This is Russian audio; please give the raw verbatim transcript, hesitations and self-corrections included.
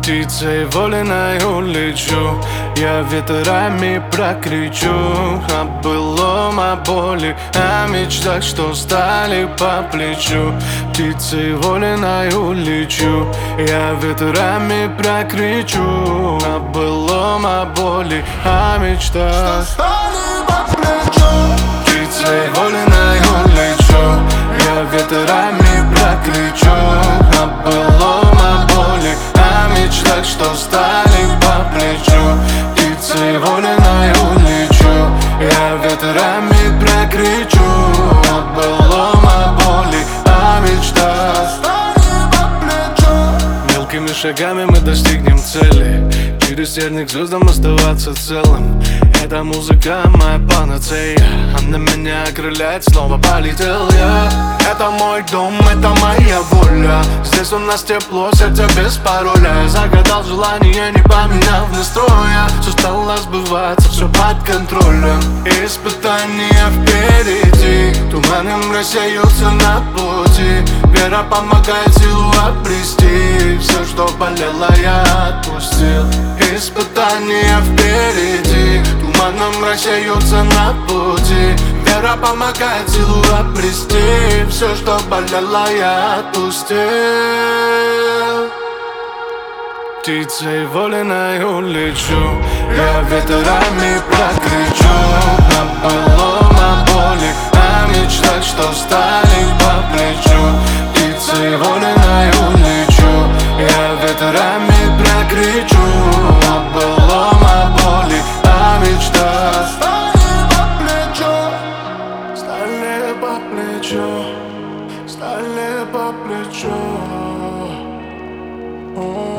Птицей вольною лечу, я ветрами прокричу о былом, о боли, о мечтах, что стали по плечу. Птицей вольною лечу, я ветрами прокричу о былом, о боли, о мечтах, что стали по плечу. Птицей вольною лечу, я ветрами прокричу о былом, о боли, о мечтах, что стали по плечу. Птицей вольною лечу, я ветрами прокричу о былом, о боли, о мечтах, что стали по плечу. Мелкими шагами мы достигнем цели, через терник звездам оставаться целым. Эта музыка моя панацея, она меня окрыляет, снова полетел я. Это мой дом, это моя воля, здесь у нас тепло, сердце без пароля. Я загадал желание, не поменяв настроя. Все стало сбываться, все под контролем. Испытания впереди, туманом рассеются на пути. Вера помогает силу обрести, все, что болело, я отпустил. Испытания впереди, туманом рассеются на пути. Вера помогает силу обрести, все, что болело, я отпустил. Птицей вольною лечу, я ветрами прокричу о былом, о боли, о мечтах, что стали по плечу. Птицей вольною лечу, я ветрами прокричу о былом, о боли, о мечтах, стали по плечу, стали по плечу, стали по плечу.